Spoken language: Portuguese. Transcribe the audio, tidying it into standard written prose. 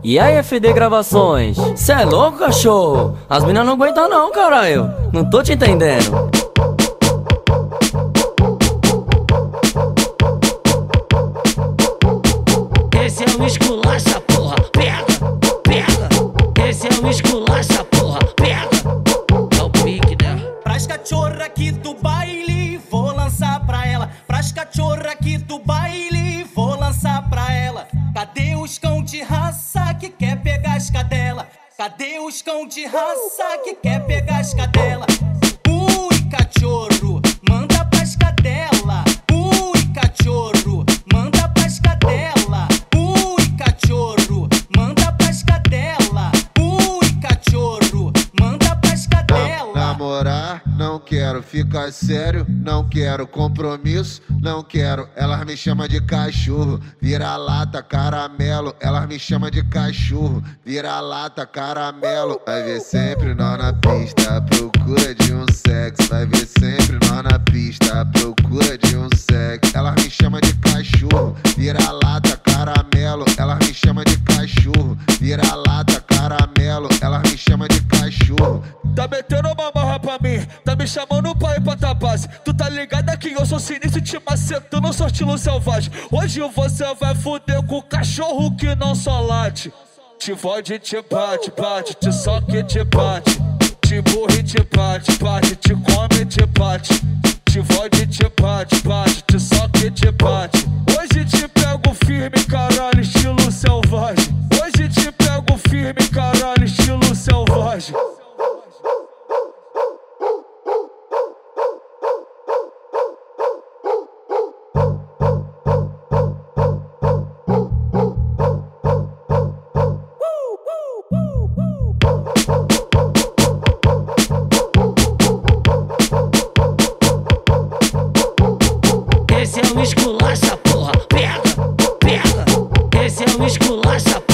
E aí, FD Gravações? Cê é louco, cachorro? As minas não aguentam não, caralho. Não tô te entendendo. Esse é o esculacha, porra, pega, pega. Esse é o esculacha, porra, pega. É o pique, né? Pras cachorra aqui do baile, vou lançar pra ela. Pras cachorra aqui do baile, vou lançar pra ela. Cadê os cão de raça que quer pegar as cadela? Cadê os cão de raça que quer pegar as cadela? Ui, cachorro, manda pras cadela. Ui, cachorro, manda pras cadela. Ui, cachorro, manda pras cadela. Ui, cachorro, manda pras cadela. Namorar, não quero ficar sério, não quero compromisso, não quero. Elas me chamam de cachorro, vira-lata, caramelo. Elas me chamam de cachorro, vira-lata, caramelo. Vai ver sempre nós na pista, à procura de um sexo. Vai ver sempre nós na pista, à procura de um sexo. Elas me chamam de cachorro, vira-lata, caramelo. Elas me chamam de cachorro, vira-lata, caramelo. Elas me chamam de cachorro. Tá metendo uma marra pra mim, tá me chamando pra ir pra tua base. Tu tá ligado que eu sou sinistro, te macetando, não sou estilo selvagem. Hoje você vai fuder com o cachorro que não só late. Te fode, te bate, bate, te soque, te bate. Te burre, te bate, bate, te come, te bate. Te fode, te bate, bate, te soque, te bate. Hoje te pego firme, caralho, estilo selvagem. Hoje te pego firme, caralho, estilo selvagem. Esse é o esculacha, porra, pega, pega. Esse é o esculacha,